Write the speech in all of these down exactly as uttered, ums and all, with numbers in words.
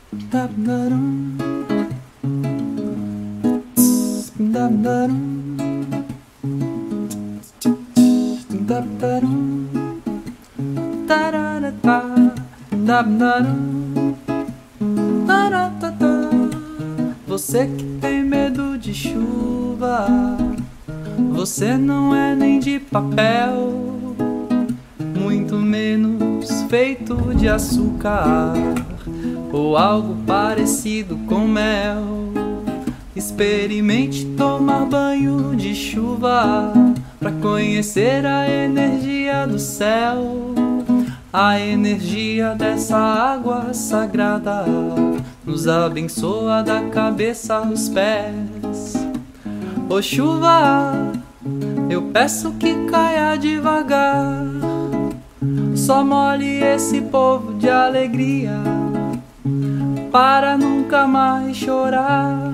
Você que tem medo de chuva, você não é nem de papel, muito menos feito de açúcar ou algo parecido com mel. Experimente tomar banho de chuva pra conhecer a energia do céu. A energia dessa água sagrada nos abençoa da cabeça aos pés. Ô chuva, eu peço que caia devagar, só molhe esse povo de alegria para nunca mais chorar.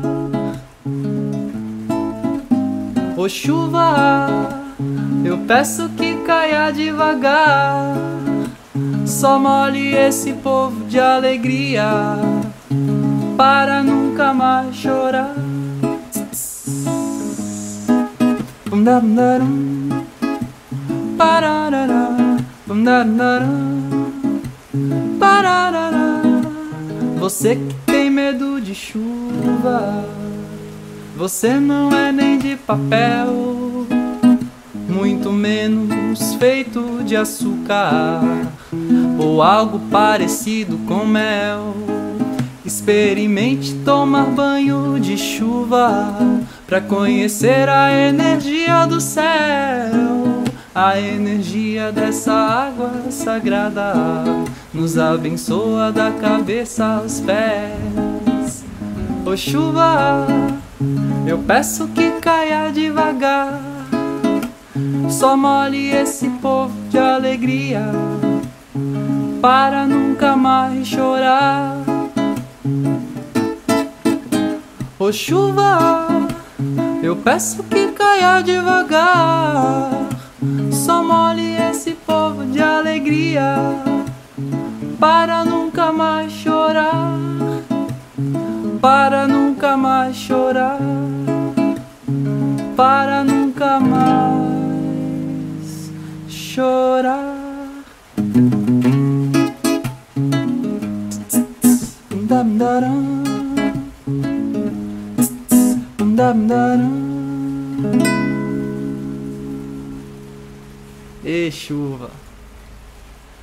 Ô chuva, eu peço que caia devagar, só molhe esse povo de alegria para nunca mais chorar. Você que tem medo de chuva, você não é nem de papel, muito menos feito de açúcar ou algo parecido com mel. Experimente tomar banho de chuva pra conhecer a energia do céu. A energia dessa água sagrada nos abençoa da cabeça aos pés. Ô chuva, eu peço que caia devagar, só molhe esse povo de alegria para nunca mais chorar. Ô chuva, eu peço que caia devagar, só molhe esse povo de alegria para nunca mais chorar, para nunca mais chorar, para nunca mais chorar. E chuva.